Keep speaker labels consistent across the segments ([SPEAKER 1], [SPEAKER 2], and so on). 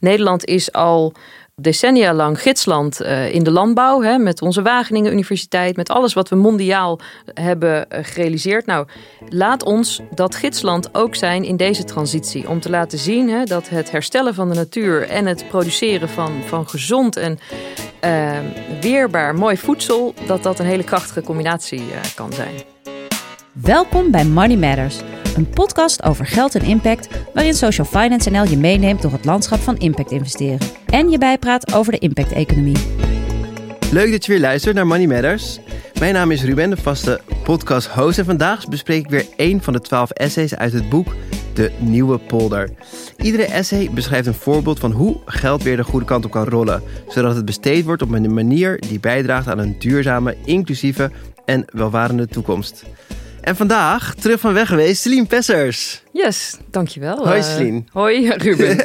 [SPEAKER 1] Nederland is al decennia lang gidsland in de landbouw. Hè, met onze Wageningen Universiteit. Met alles wat we mondiaal hebben gerealiseerd. Nou, laat ons dat gidsland ook zijn in deze transitie. Om te laten zien dat het herstellen van de natuur en het produceren van gezond en weerbaar mooi voedsel, dat een hele krachtige combinatie kan zijn.
[SPEAKER 2] Welkom bij Money Matters, een podcast over geld en impact, waarin Social Finance NL je meeneemt door het landschap van impact investeren en je bijpraat over de impact-economie.
[SPEAKER 3] Leuk dat je weer luistert naar Money Matters. Mijn naam is Ruben, de vaste podcast-host. En vandaag bespreek ik weer 1 van de 12 essays uit het boek De Nieuwe Polder. Iedere essay beschrijft een voorbeeld van hoe geld weer de goede kant op kan rollen, zodat het besteed wordt op een manier die bijdraagt aan een duurzame, inclusieve en welvarende toekomst. En vandaag, terug van weg geweest, Celine Pessers.
[SPEAKER 1] Yes, dankjewel.
[SPEAKER 3] Hoi Celine.
[SPEAKER 1] Hoi Ruben.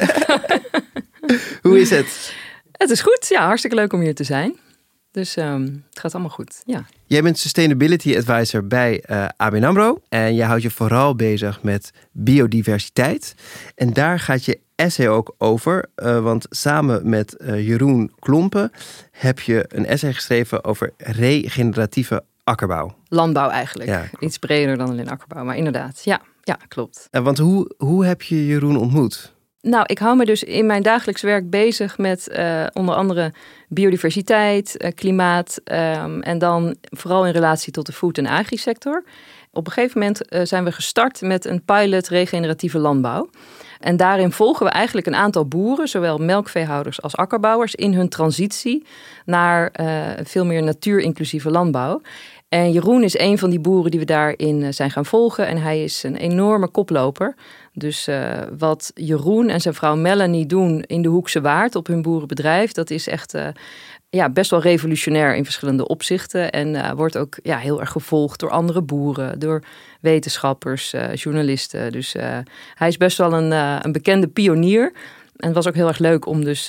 [SPEAKER 3] Hoe is het?
[SPEAKER 1] Het is goed, ja, hartstikke leuk om hier te zijn. Dus het gaat allemaal goed, ja.
[SPEAKER 3] Jij bent Sustainability Advisor bij ABN AMRO. En jij houdt je vooral bezig met biodiversiteit. En daar gaat je essay ook over. Want samen met Jeroen Klompen heb je een essay geschreven over regeneratieve akkerbouw.
[SPEAKER 1] Landbouw eigenlijk.
[SPEAKER 3] Ja,
[SPEAKER 1] iets breder dan alleen akkerbouw, maar inderdaad. Ja, klopt.
[SPEAKER 3] Want hoe heb je Jeroen ontmoet?
[SPEAKER 1] Nou, ik hou me dus in mijn dagelijks werk bezig met onder andere biodiversiteit, klimaat en dan vooral in relatie tot de food- en agrisector. Op een gegeven moment zijn we gestart met een pilot regeneratieve landbouw. En daarin volgen we eigenlijk een aantal boeren, zowel melkveehouders als akkerbouwers, in hun transitie naar veel meer natuurinclusieve landbouw. En Jeroen is een van die boeren die we daarin zijn gaan volgen. En hij is een enorme koploper. Dus wat Jeroen en zijn vrouw Melanie doen in de Hoekse Waard op hun boerenbedrijf, dat is echt best wel revolutionair in verschillende opzichten. En wordt ook heel erg gevolgd door andere boeren, door wetenschappers, journalisten. Dus hij is best wel een bekende pionier. En het was ook heel erg leuk om dus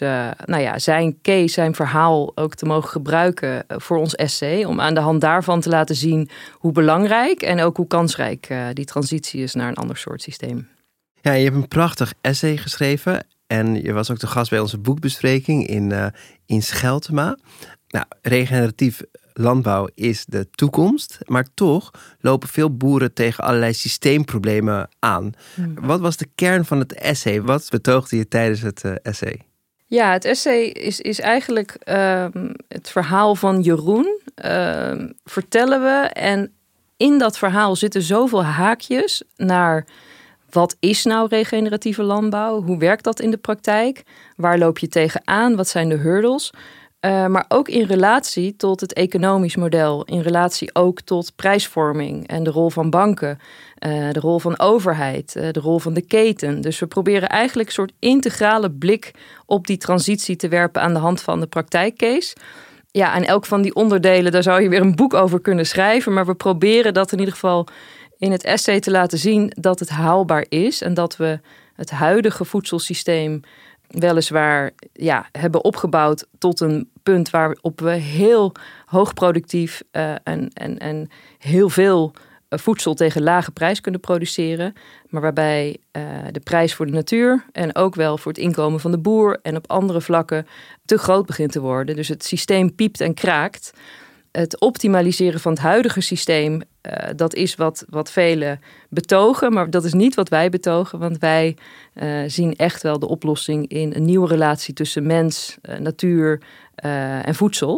[SPEAKER 1] zijn case, zijn verhaal ook te mogen gebruiken voor ons essay. Om aan de hand daarvan te laten zien hoe belangrijk en ook hoe kansrijk die transitie is naar een ander soort systeem.
[SPEAKER 3] Ja, je hebt een prachtig essay geschreven. En je was ook de gast bij onze boekbespreking in Scheltema. Nou, regeneratief landbouw is de toekomst. Maar toch lopen veel boeren tegen allerlei systeemproblemen aan. Wat was de kern van het essay? Wat betoogde je tijdens het essay?
[SPEAKER 1] Ja, het essay is eigenlijk het verhaal van Jeroen. Vertellen we. En in dat verhaal zitten zoveel haakjes naar wat is nou regeneratieve landbouw? Hoe werkt dat in de praktijk? Waar loop je tegenaan? Wat zijn de hurdles? Maar ook in relatie tot het economisch model. In relatie ook tot prijsvorming en de rol van banken. De rol van overheid. De rol van de keten. Dus we proberen eigenlijk een soort integrale blik op die transitie te werpen aan de hand van de praktijkcase. Ja, en elk van die onderdelen, daar zou je weer een boek over kunnen schrijven. Maar we proberen dat in ieder geval in het essay te laten zien dat het haalbaar is. En dat we het huidige voedselsysteem weliswaar hebben opgebouwd tot een punt waarop we heel hoogproductief en heel veel voedsel tegen lage prijs kunnen produceren. Maar waarbij de prijs voor de natuur en ook wel voor het inkomen van de boer en op andere vlakken te groot begint te worden. Dus het systeem piept en kraakt. Het optimaliseren van het huidige systeem, dat is wat velen betogen. Maar dat is niet wat wij betogen. Want wij zien echt wel de oplossing in een nieuwe relatie tussen mens, natuur en voedsel.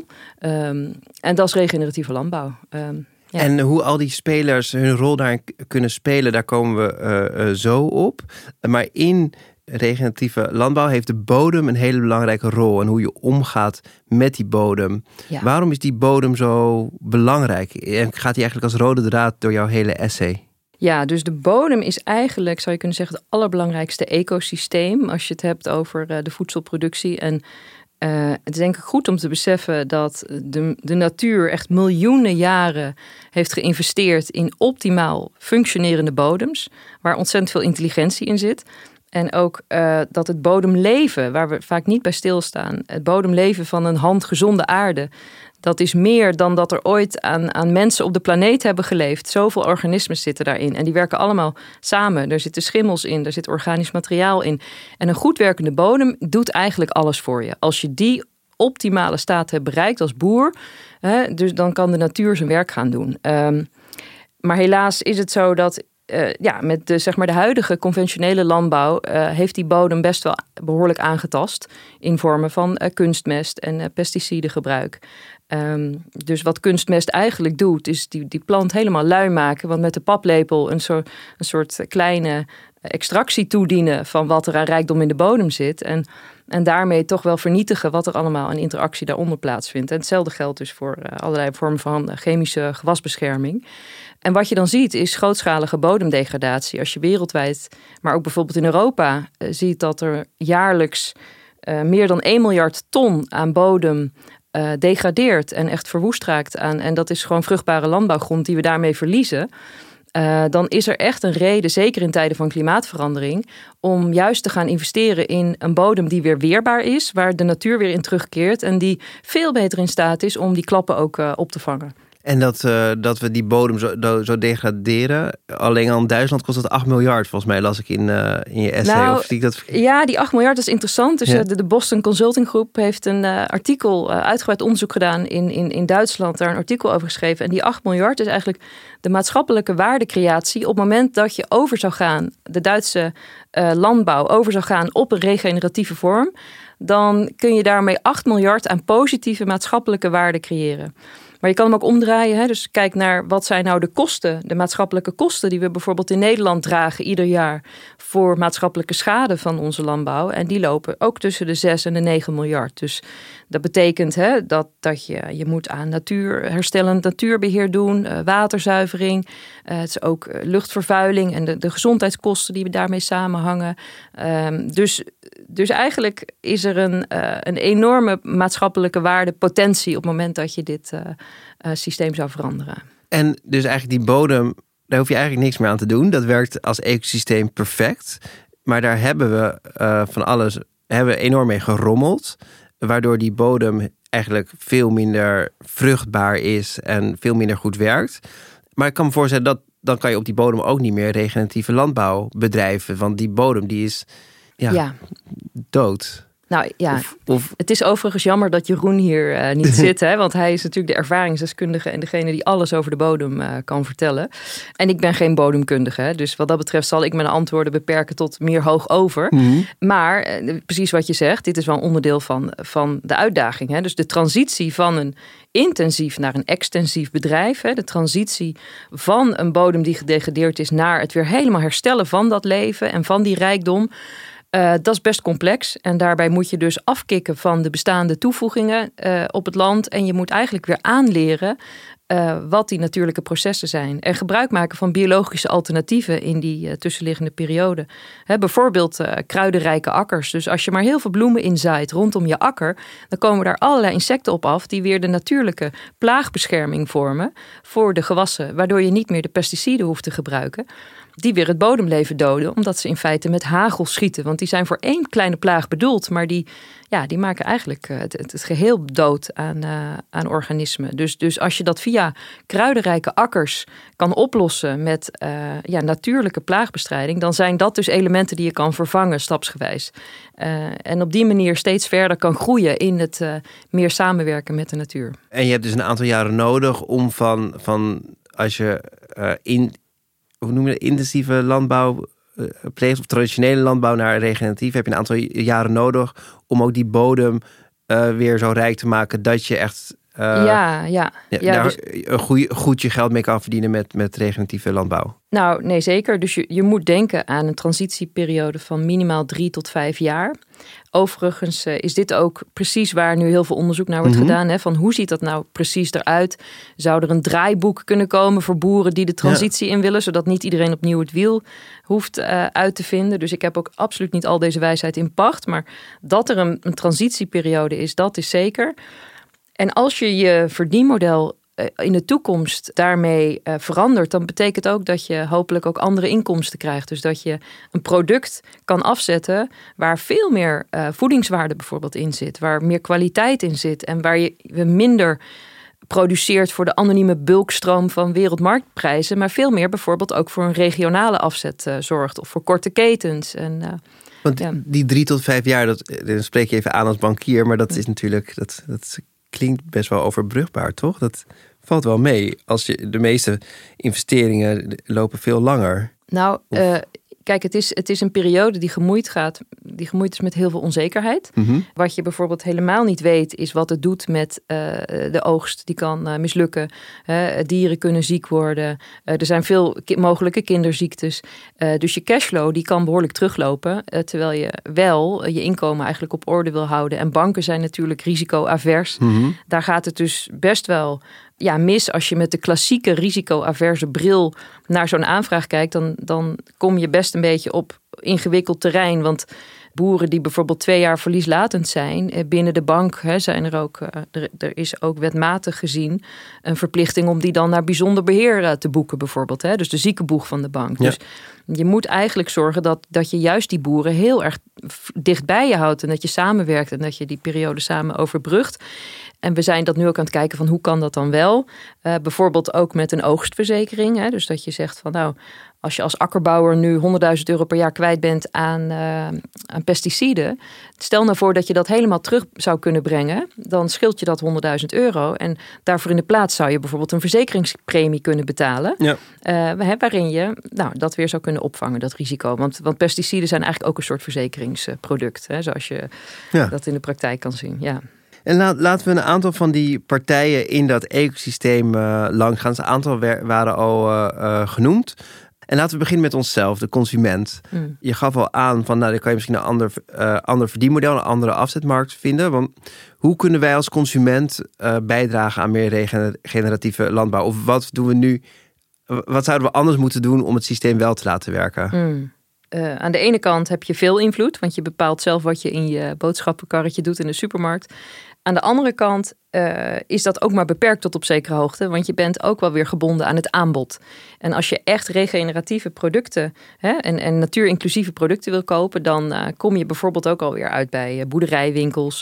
[SPEAKER 1] En dat is regeneratieve landbouw. Ja.
[SPEAKER 3] En hoe al die spelers hun rol daarin kunnen spelen, daar komen we zo op. Maar in regeneratieve landbouw heeft de bodem een hele belangrijke rol. En hoe je omgaat met die bodem. Ja. Waarom is die bodem zo belangrijk? En gaat die eigenlijk als rode draad door jouw hele essay?
[SPEAKER 1] Ja, dus de bodem is eigenlijk, zou je kunnen zeggen, het allerbelangrijkste ecosysteem als je het hebt over de voedselproductie. En het is denk ik goed om te beseffen dat de natuur echt miljoenen jaren heeft geïnvesteerd in optimaal functionerende bodems, waar ontzettend veel intelligentie in zit. En ook dat het bodemleven, waar we vaak niet bij stilstaan, het bodemleven van een handgezonde aarde, Dat is meer dan dat er ooit aan mensen op de planeet hebben geleefd. Zoveel organismen zitten daarin. En die werken allemaal samen. Er zitten schimmels in, er zit organisch materiaal in. En een goed werkende bodem doet eigenlijk alles voor je. Als je die optimale staat hebt bereikt als boer, dus dan kan de natuur zijn werk gaan doen. Maar helaas is het zo dat met de huidige conventionele landbouw heeft die bodem best wel behoorlijk aangetast in vormen van kunstmest en pesticidengebruik. Dus wat kunstmest eigenlijk doet, is die plant helemaal lui maken. Want met de paplepel een soort kleine extractie toedienen van wat er aan rijkdom in de bodem zit. En daarmee toch wel vernietigen wat er allemaal aan interactie daaronder plaatsvindt. En hetzelfde geldt dus voor allerlei vormen van chemische gewasbescherming. En wat je dan ziet is grootschalige bodemdegradatie. Als je wereldwijd, maar ook bijvoorbeeld in Europa, ziet dat er jaarlijks meer dan 1 miljard ton aan bodem degradeert en echt verwoest raakt aan. En dat is gewoon vruchtbare landbouwgrond die we daarmee verliezen. Dan is er echt een reden, zeker in tijden van klimaatverandering, om juist te gaan investeren in een bodem die weer weerbaar is, waar de natuur weer in terugkeert en die veel beter in staat is om die klappen ook op te vangen.
[SPEAKER 3] En dat we die bodem zo degraderen. Alleen al in Duitsland kost dat 8 miljard, volgens mij las ik in je essay.
[SPEAKER 1] Nou,
[SPEAKER 3] of zie ik dat verkeerd?
[SPEAKER 1] Ja, die 8 miljard is interessant. Dus de Boston Consulting Group heeft een artikel, uitgebreid onderzoek gedaan in Duitsland. Daar een artikel over geschreven. En die 8 miljard is eigenlijk de maatschappelijke waardecreatie op het moment dat je over zou gaan, de Duitse landbouw over zou gaan op een regeneratieve vorm. Dan kun je daarmee 8 miljard aan positieve maatschappelijke waarde creëren. Maar je kan hem ook omdraaien. Hè? Dus kijk naar wat zijn nou de kosten, de maatschappelijke kosten die we bijvoorbeeld in Nederland dragen ieder jaar voor maatschappelijke schade van onze landbouw. En die lopen ook tussen de 6 en de 9 miljard. Dus dat betekent dat je moet aan herstellend natuurbeheer doen, waterzuivering. Het is ook luchtvervuiling en de gezondheidskosten die daarmee samenhangen. Dus eigenlijk is er een enorme maatschappelijke waardepotentie op het moment dat je dit systeem zou veranderen. En
[SPEAKER 3] dus eigenlijk die bodem, daar hoef je eigenlijk niks meer aan te doen. Dat werkt als ecosysteem perfect. Maar daar hebben we van alles enorm mee gerommeld. Waardoor die bodem eigenlijk veel minder vruchtbaar is en veel minder goed werkt. Maar ik kan me voorstellen dat dan kan je op die bodem ook niet meer regeneratieve landbouw bedrijven. Want die bodem die is dood.
[SPEAKER 1] Nou ja, het is overigens jammer dat Jeroen hier niet zit. Hè? Want hij is natuurlijk de ervaringsdeskundige en degene die alles over de bodem kan vertellen. En ik ben geen bodemkundige. Hè? Dus wat dat betreft zal ik mijn antwoorden beperken tot meer hoog over. Mm-hmm. Maar precies wat je zegt, dit is wel een onderdeel van de uitdaging. Hè? Dus de transitie van een intensief naar een extensief bedrijf. Hè? De transitie van een bodem die gedegradeerd is naar het weer helemaal herstellen van dat leven en van die rijkdom. Dat is best complex en daarbij moet je dus afkicken van de bestaande toevoegingen op het land. En je moet eigenlijk weer aanleren wat die natuurlijke processen zijn. En gebruik maken van biologische alternatieven in die tussenliggende periode. Bijvoorbeeld kruidenrijke akkers. Dus als je maar heel veel bloemen inzaait rondom je akker, dan komen daar allerlei insecten op af die weer de natuurlijke plaagbescherming vormen voor de gewassen. Waardoor je niet meer de pesticiden hoeft te gebruiken. Die weer het bodemleven doden, omdat ze in feite met hagel schieten. Want die zijn voor 1 kleine plaag bedoeld, maar die maken eigenlijk het geheel dood aan organismen. Dus als je dat via kruidenrijke akkers kan oplossen met natuurlijke plaagbestrijding, dan zijn dat dus elementen die je kan vervangen stapsgewijs. En op die manier steeds verder kan groeien in het meer samenwerken met de natuur.
[SPEAKER 3] En je hebt dus een aantal jaren nodig om van als je intensieve landbouw pleegt of traditionele landbouw naar regeneratief, heb je een aantal jaren nodig om ook die bodem weer zo rijk te maken dat je echt daar dus goed je geld mee kan verdienen met regeneratieve landbouw. Nou, nee, zeker. Dus je moet denken aan een transitieperiode van minimaal 3 tot 5 jaar. Overigens is dit ook precies waar nu heel veel onderzoek naar wordt gedaan. Hè, van hoe ziet dat nou precies eruit? Zou er een draaiboek kunnen komen voor boeren die de transitie in willen, zodat niet iedereen opnieuw het wiel hoeft uit te vinden. Dus ik heb ook absoluut niet al deze wijsheid in pacht. Maar dat er een transitieperiode is, dat is zeker. En als je je verdienmodel in de toekomst daarmee verandert, dan betekent ook dat je hopelijk ook andere inkomsten krijgt. Dus dat je een product kan afzetten waar veel meer voedingswaarde bijvoorbeeld in zit, waar meer kwaliteit in zit en waar we minder
[SPEAKER 1] produceert voor de anonieme bulkstroom van wereldmarktprijzen, maar veel meer bijvoorbeeld ook voor een regionale afzet zorgt of voor korte ketens.
[SPEAKER 3] Want die 3 tot 5 jaar, dat spreek je even aan als bankier, maar dat is natuurlijk, dat klinkt best wel overbrugbaar, toch? Dat valt wel mee. De meeste investeringen lopen veel langer.
[SPEAKER 1] Nou, kijk, het is een periode die gemoeid is met heel veel onzekerheid.
[SPEAKER 3] Mm-hmm.
[SPEAKER 1] Wat je bijvoorbeeld helemaal niet weet, is wat het doet met de oogst. Die kan mislukken. Dieren kunnen ziek worden. Er zijn veel mogelijke kinderziektes. Dus je cashflow die kan behoorlijk teruglopen. Terwijl je wel je inkomen eigenlijk op orde wil houden. En banken zijn natuurlijk risico-avers.
[SPEAKER 3] Mm-hmm.
[SPEAKER 1] Daar gaat het dus best wel mis als je met de klassieke risico-averse bril naar zo'n aanvraag kijkt. Dan kom je best een beetje op ingewikkeld terrein. Want boeren die bijvoorbeeld 2 jaar verlieslatend zijn, binnen de bank zijn er ook, er is ook wetmatig gezien een verplichting om die dan naar bijzonder beheer te boeken bijvoorbeeld. Dus de ziekenboeg van de bank.
[SPEAKER 3] Ja.
[SPEAKER 1] Dus je moet eigenlijk zorgen dat je juist die boeren heel erg dicht bij je houdt en dat je samenwerkt en dat je die periode samen overbrugt. En we zijn dat nu ook aan het kijken van hoe kan dat dan wel? Bijvoorbeeld ook met een oogstverzekering. Dus dat je zegt van nou, als je als akkerbouwer nu €100.000 per jaar kwijt bent aan pesticiden. Stel nou voor dat je dat helemaal terug zou kunnen brengen. Dan scheelt je dat €100.000. En daarvoor in de plaats zou je bijvoorbeeld een verzekeringspremie kunnen betalen.
[SPEAKER 3] Ja.
[SPEAKER 1] Waarin je dat weer zou kunnen opvangen, dat risico. Want pesticiden zijn eigenlijk ook een soort verzekeringsproduct. Zoals je dat in de praktijk kan zien. Ja.
[SPEAKER 3] En laten we een aantal van die partijen in dat ecosysteem langs gaan. Een aantal waren al genoemd. En laten we beginnen met onszelf, de consument. Je gaf al aan van, dan kan je misschien een ander verdienmodel, een andere afzetmarkt vinden. Want hoe kunnen wij als consument bijdragen aan meer regeneratieve landbouw? Of wat doen we nu? Wat zouden we anders moeten doen om het systeem wel te laten werken?
[SPEAKER 1] Aan de ene kant heb je veel invloed, want je bepaalt zelf wat je in je boodschappenkarretje doet in de supermarkt. Aan de andere kant is dat ook maar beperkt tot op zekere hoogte, want je bent ook wel weer gebonden aan het aanbod. En als je echt regeneratieve producten en natuurinclusieve producten wil kopen, dan kom je bijvoorbeeld ook alweer uit bij boerderijwinkels,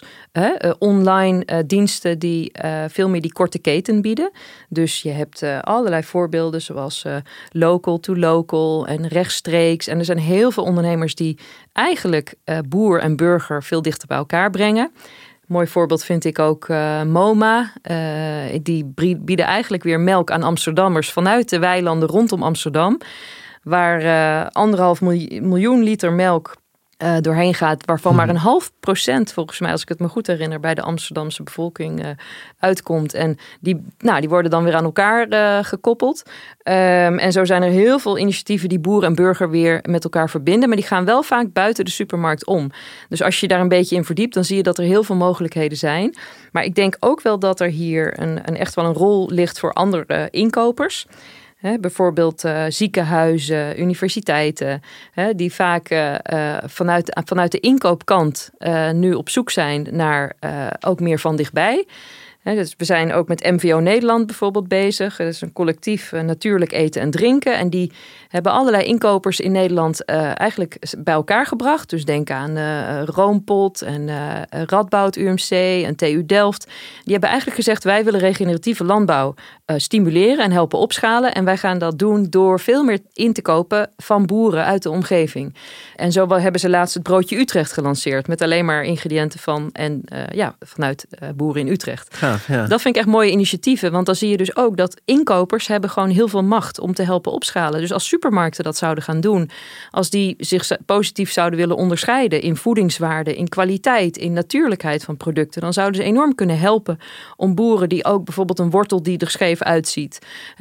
[SPEAKER 1] online diensten die veel meer die korte keten bieden. Dus je hebt allerlei voorbeelden zoals local to local en rechtstreeks. En er zijn heel veel ondernemers die eigenlijk boer en burger veel dichter bij elkaar brengen. Mooi voorbeeld vind ik ook MoMA. Die bieden eigenlijk weer melk aan Amsterdammers vanuit de weilanden rondom Amsterdam. Waar 1,5 miljoen liter melk doorheen gaat. Waarvan maar 0,5% volgens mij, als ik het me goed herinner, bij de Amsterdamse bevolking uitkomt. En die worden dan weer aan elkaar gekoppeld. En zo zijn er heel veel initiatieven die boer en burger weer met elkaar verbinden. Maar die gaan wel vaak buiten de supermarkt om. Dus als je daar een beetje in verdiept, dan zie je dat er heel veel mogelijkheden zijn. Maar ik denk ook wel dat er hier echt wel een rol ligt voor andere inkopers. Bijvoorbeeld ziekenhuizen, universiteiten, die vaak vanuit de inkoopkant nu op zoek zijn naar ook meer van dichtbij. Dus we zijn ook met MVO Nederland bijvoorbeeld bezig. Dat is een collectief natuurlijk eten en drinken. En die hebben allerlei inkopers in Nederland eigenlijk bij elkaar gebracht. Dus denk aan Roompot en Radboud UMC en TU Delft. Die hebben eigenlijk gezegd, wij willen regeneratieve landbouw stimuleren en helpen opschalen. En wij gaan dat doen door veel meer in te kopen van boeren uit de omgeving. En zo hebben ze laatst het broodje Utrecht gelanceerd. Met alleen maar ingrediënten vanuit boeren in Utrecht.
[SPEAKER 3] Ja.
[SPEAKER 1] Dat vind ik echt mooie initiatieven. Want dan zie je dus ook dat inkopers hebben gewoon heel veel macht om te helpen opschalen. Dus als supermarkten dat zouden gaan doen, als die zich positief zouden willen onderscheiden in voedingswaarde, in kwaliteit, in natuurlijkheid van producten, dan zouden ze enorm kunnen helpen om boeren die ook bijvoorbeeld een wortel die er scheef uitziet,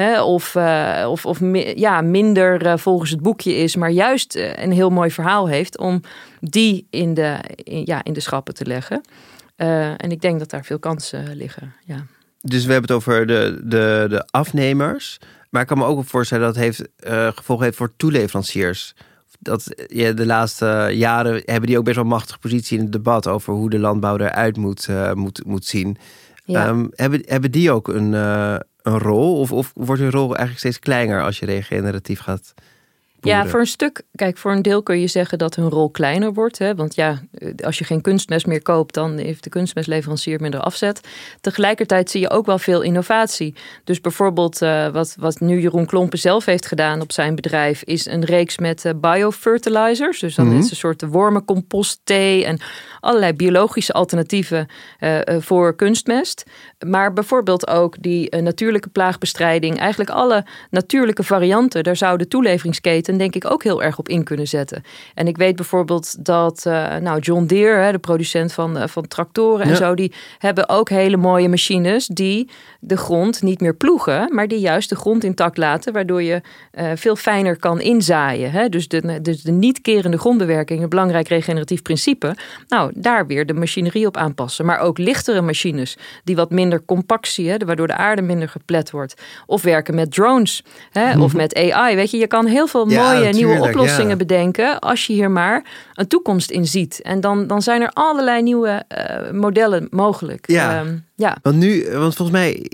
[SPEAKER 1] minder volgens het boekje is, maar juist een heel mooi verhaal heeft, om die in de schappen te leggen. En ik denk dat daar veel kansen liggen. Ja.
[SPEAKER 3] Dus we hebben het over de afnemers. Maar ik kan me ook voorstellen dat het gevolgen heeft voor toeleveranciers. Dat de laatste jaren hebben die ook best wel een machtige positie in het debat over hoe de landbouw eruit moet zien. Ja. Hebben die ook een rol? Of wordt hun rol eigenlijk steeds kleiner als je regeneratief gaat
[SPEAKER 1] Ja, voor een stuk. Kijk, voor een deel kun je zeggen dat hun rol kleiner wordt. Hè? Want als je geen kunstmest meer koopt, dan heeft de kunstmestleverancier minder afzet. Tegelijkertijd zie je ook wel veel innovatie. Dus bijvoorbeeld wat nu Jeroen Klompen zelf heeft gedaan op zijn bedrijf, is een reeks met biofertilizers. Dus dan is het een soort wormencompost, thee en allerlei biologische alternatieven voor kunstmest. Maar bijvoorbeeld ook die natuurlijke plaagbestrijding. Eigenlijk alle natuurlijke varianten. Daar zou de toeleveringsketen denk ik ook heel erg op in kunnen zetten. En ik weet bijvoorbeeld dat John Deere, de producent van tractoren en zo, die hebben ook hele mooie machines die de grond niet meer ploegen, maar die juist de grond intact laten, waardoor je veel fijner kan inzaaien. Hè? Dus de niet kerende grondbewerking, een belangrijk regeneratief principe. Nou, daar weer de machinerie op aanpassen. Maar ook lichtere machines die wat minder compactie, waardoor de aarde minder geplet wordt. Of werken met drones, of met AI. Weet je kan heel veel mooie nieuwe oplossingen bedenken als je hier maar een toekomst in ziet. En dan zijn er allerlei nieuwe modellen mogelijk.
[SPEAKER 3] Ja. Want volgens mij,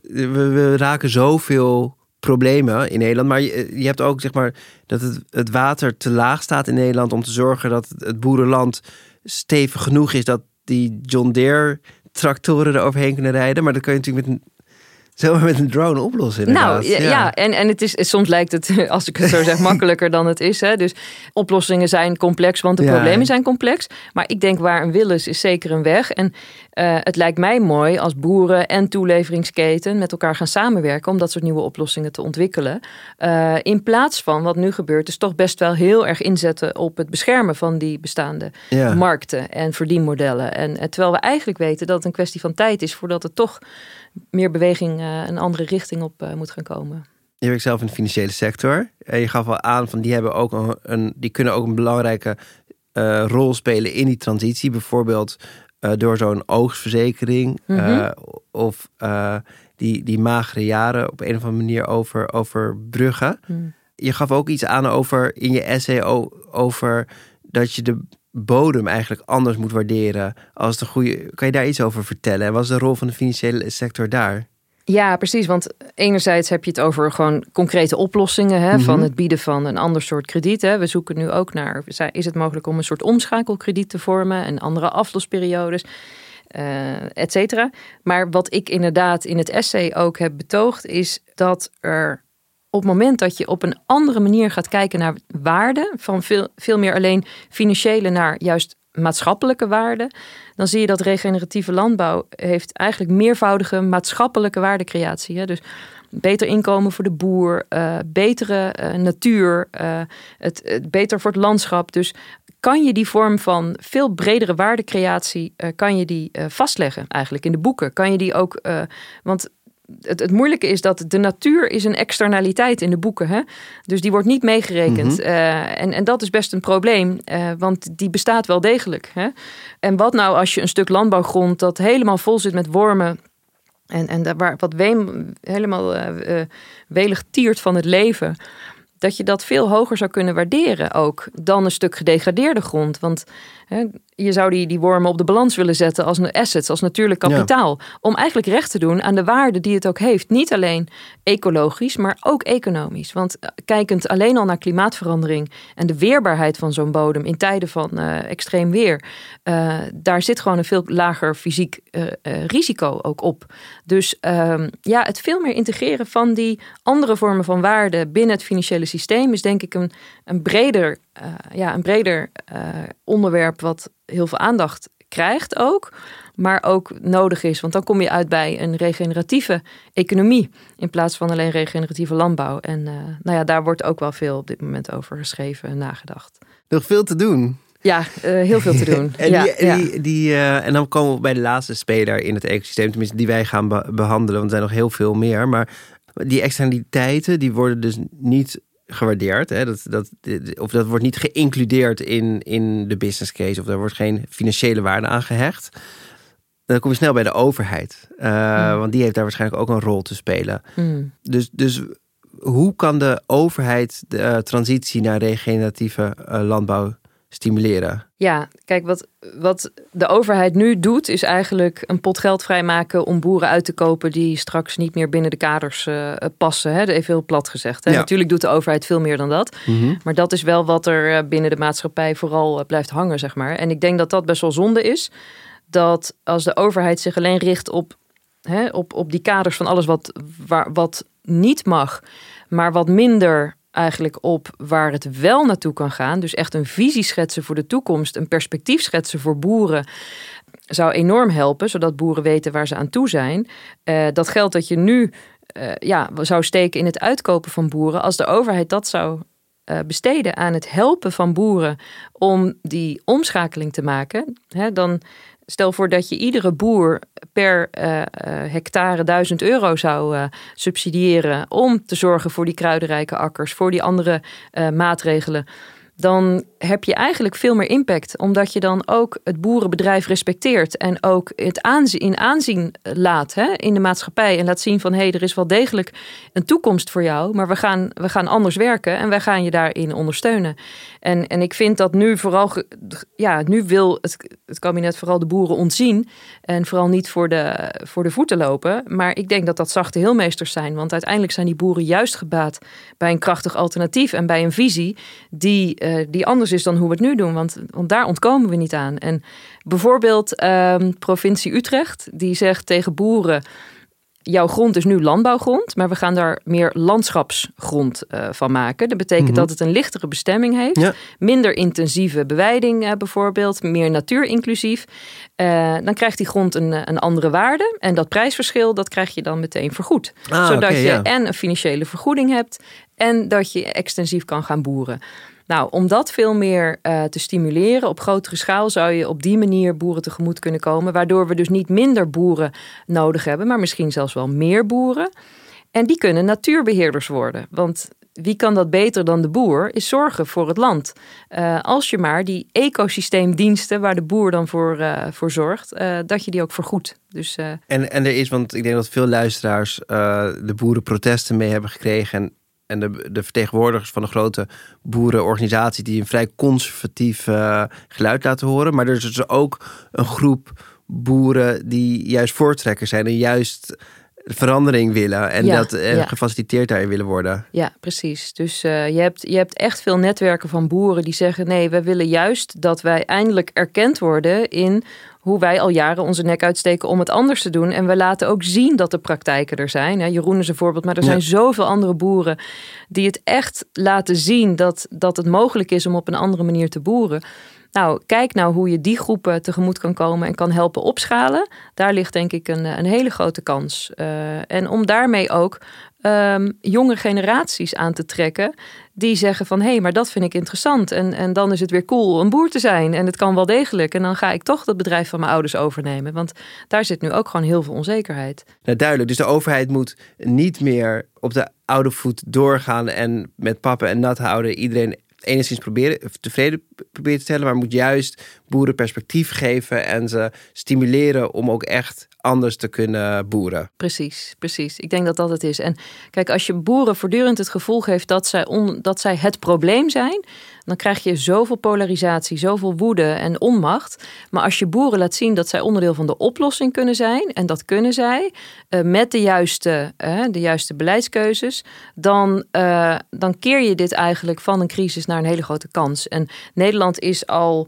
[SPEAKER 3] we raken zoveel problemen in Nederland. Maar je hebt ook, zeg maar, dat het water te laag staat in Nederland om te zorgen dat het boerenland stevig genoeg is dat die John Deere tractoren er overheen kunnen rijden. Maar dat kun je natuurlijk zomaar met een drone oplossen, inderdaad.
[SPEAKER 1] Nou, en het is, soms lijkt het, als ik het zo zeg, makkelijker dan het is. Hè? Dus oplossingen zijn complex, want de problemen zijn complex. Maar ik denk waar een wil is zeker een weg. En het lijkt mij mooi als boeren en toeleveringsketen met elkaar gaan samenwerken om dat soort nieuwe oplossingen te ontwikkelen. In plaats van wat nu gebeurt, is toch best wel heel erg inzetten op het beschermen van die bestaande markten en verdienmodellen. En terwijl we eigenlijk weten dat het een kwestie van tijd is voordat het toch meer beweging een andere richting op moet gaan komen.
[SPEAKER 3] Je werkt zelf in de financiële sector. Je gaf al aan van die hebben ook die kunnen ook een belangrijke rol spelen in die transitie. Bijvoorbeeld door zo'n oogstverzekering of die magere jaren op een of andere manier overbruggen. Je gaf ook iets aan in je essay over dat je de bodem eigenlijk anders moet waarderen als de goede. Kan je daar iets over vertellen? En wat is de rol van de financiële sector daar?
[SPEAKER 1] Ja, precies. Want enerzijds heb je het over gewoon concrete oplossingen van het bieden van een ander soort krediet. We zoeken nu ook naar, is het mogelijk om een soort omschakelkrediet te vormen en andere aflosperiodes, et cetera. Maar wat ik inderdaad in het essay ook heb betoogd, is dat er op het moment dat je op een andere manier gaat kijken naar waarde, van veel meer alleen financiële naar juist maatschappelijke waarde, dan zie je dat regeneratieve landbouw heeft eigenlijk meervoudige maatschappelijke waardecreatie. Dus beter inkomen voor de boer, betere natuur, het beter voor het landschap. Dus kan je die vorm van veel bredere waardecreatie kan je die vastleggen eigenlijk in de boeken. Kan je die ook, want het moeilijke is dat de natuur is een externaliteit in de boeken. Hè? Dus die wordt niet meegerekend. En dat is best een probleem. Want die bestaat wel degelijk. Hè? En wat nou als je een stuk landbouwgrond dat helemaal vol zit met wormen en wat helemaal welig tiert van het leven, dat je dat veel hoger zou kunnen waarderen ook dan een stuk gedegradeerde grond. Want je zou die wormen op de balans willen zetten als assets, als natuurlijk kapitaal. Om eigenlijk recht te doen aan de waarde die het ook heeft. Niet alleen ecologisch, maar ook economisch. Want kijkend alleen al naar klimaatverandering en de weerbaarheid van zo'n bodem in tijden van extreem weer, daar zit gewoon een veel lager fysiek risico ook op. Dus het veel meer integreren van die andere vormen van waarde binnen het financiële systeem is denk ik een breder onderwerp wat heel veel aandacht krijgt ook, maar ook nodig is. Want dan kom je uit bij een regeneratieve economie in plaats van alleen regeneratieve landbouw. En daar wordt ook wel veel op dit moment over geschreven en nagedacht.
[SPEAKER 3] Nog veel te doen.
[SPEAKER 1] Ja, heel veel te doen.
[SPEAKER 3] En dan komen we bij de laatste speler in het ecosysteem, tenminste die wij gaan behandelen, want er zijn nog heel veel meer. Maar die externaliteiten, die worden dus niet gewaardeerd. Hè? Dat wordt niet geïncludeerd in de business case, of er wordt geen financiële waarde aan gehecht. Dan kom je snel bij de overheid. Want die heeft daar waarschijnlijk ook een rol te spelen. Dus hoe kan de overheid de transitie naar regeneratieve landbouw stimuleren?
[SPEAKER 1] Ja, kijk, wat de overheid nu doet, is eigenlijk een pot geld vrijmaken om boeren uit te kopen die straks niet meer binnen de kaders passen. Hè? Even heel plat gezegd. Hè? Ja. Natuurlijk doet de overheid veel meer dan dat. Mm-hmm. Maar dat is wel wat er binnen de maatschappij vooral blijft hangen, zeg maar. En ik denk dat dat best wel zonde is. Dat als de overheid zich alleen richt op die kaders van alles wat niet mag, maar wat minder eigenlijk op waar het wel naartoe kan gaan. Dus echt een visie schetsen voor de toekomst, een perspectief schetsen voor boeren, zou enorm helpen, zodat boeren weten waar ze aan toe zijn. Dat geld dat je nu zou steken in het uitkopen van boeren, als de overheid dat zou besteden aan het helpen van boeren om die omschakeling te maken, dan stel voor dat je iedere boer per hectare €1.000 zou subsidiëren om te zorgen voor die kruidenrijke akkers, voor die andere maatregelen. Dan heb je eigenlijk veel meer impact. Omdat je dan ook het boerenbedrijf respecteert. En ook het aanzien laat in de maatschappij. En laat zien van er is wel degelijk een toekomst voor jou. Maar we gaan anders werken. En wij gaan je daarin ondersteunen. En ik vind dat nu vooral... nu wil het kabinet vooral de boeren ontzien. En vooral niet voor de voeten lopen. Maar ik denk dat dat zachte heelmeesters zijn. Want uiteindelijk zijn die boeren juist gebaat bij een krachtig alternatief. En bij een visie die anders is dan hoe we het nu doen. Want daar ontkomen we niet aan. En bijvoorbeeld provincie Utrecht, die zegt tegen boeren: jouw grond is nu landbouwgrond, maar we gaan daar meer landschapsgrond van maken. Dat betekent dat het een lichtere bestemming heeft. Ja. Minder intensieve beweiding bijvoorbeeld. Meer natuurinclusief. Dan krijgt die grond een andere waarde. En dat prijsverschil, dat krijg je dan meteen vergoed. Zodat je en een financiële vergoeding hebt en dat je extensief kan gaan boeren. Nou, om dat veel meer te stimuleren op grotere schaal zou je op die manier boeren tegemoet kunnen komen. Waardoor we dus niet minder boeren nodig hebben, maar misschien zelfs wel meer boeren. En die kunnen natuurbeheerders worden. Want wie kan dat beter dan de boer, is zorgen voor het land. Als je maar die ecosysteemdiensten waar de boer dan voor zorgt, dat je die ook vergoedt. Dus,
[SPEAKER 3] En er is, want ik denk dat veel luisteraars de boerenprotesten mee hebben gekregen. En de vertegenwoordigers van de grote boerenorganisatie die een vrij conservatief geluid laten horen. Maar er is dus ook een groep boeren die juist voortrekkers zijn en juist verandering willen en gefaciliteerd daarin willen worden. Ja,
[SPEAKER 1] precies. Dus je hebt echt veel netwerken van boeren die zeggen: nee, we willen juist dat wij eindelijk erkend worden in hoe wij al jaren onze nek uitsteken om het anders te doen. En we laten ook zien dat de praktijken er zijn. Jeroen is een voorbeeld, maar er zijn zoveel andere boeren die het echt laten zien dat het mogelijk is om op een andere manier te boeren. Nou, kijk nou hoe je die groepen tegemoet kan komen en kan helpen opschalen. Daar ligt denk ik een hele grote kans. En om daarmee ook jonge generaties aan te trekken die zeggen van hé, maar dat vind ik interessant. En dan is het weer cool een boer te zijn. En het kan wel degelijk. En dan ga ik toch dat bedrijf van mijn ouders overnemen. Want daar zit nu ook gewoon heel veel onzekerheid.
[SPEAKER 3] Nou, duidelijk. Dus de overheid moet niet meer op de oude voet doorgaan en met pappen en nat houden iedereen enigszins tevreden proberen te stellen, maar moet juist boeren perspectief geven en ze stimuleren om ook echt anders te kunnen boeren.
[SPEAKER 1] Precies. Ik denk dat dat het is. En kijk, als je boeren voortdurend het gevoel geeft dat zij het probleem zijn, dan krijg je zoveel polarisatie, zoveel woede en onmacht. Maar als je boeren laat zien dat zij onderdeel van de oplossing kunnen zijn, en dat kunnen zij, met de juiste beleidskeuzes, dan keer je dit eigenlijk van een crisis naar een hele grote kans. En Nederland is al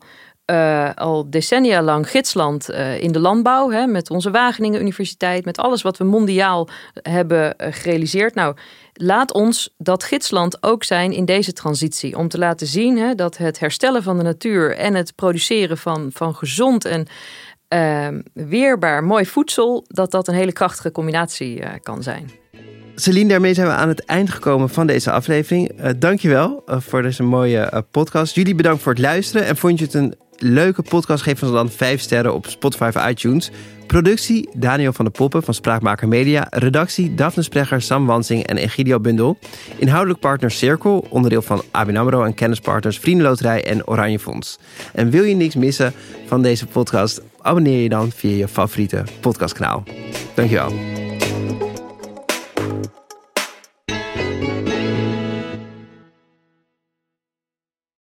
[SPEAKER 1] decennia lang gidsland in de landbouw. Met onze Wageningen Universiteit, met alles wat we mondiaal hebben gerealiseerd. Nou, laat ons dat gidsland ook zijn in deze transitie. Om te laten zien dat het herstellen van de natuur en het produceren van gezond en weerbaar mooi voedsel, dat een hele krachtige combinatie kan zijn.
[SPEAKER 3] Celine, daarmee zijn we aan het eind gekomen van deze aflevering. Dankjewel voor deze mooie podcast. Jullie bedankt voor het luisteren. En vond je het een leuke podcast? Geef ons dan 5 sterren op Spotify of iTunes. Productie Daniel van der Poppen van Spraakmaker Media. Redactie Daphne Sprecher, Sam Wansing en Egidio Bundel. Inhoudelijk partner Cirkel, onderdeel van ABN AMRO en kennispartners Vriendenloterij en Oranje Fonds. En wil je niks missen van deze podcast? Abonneer je dan via je favoriete podcastkanaal. Dankjewel.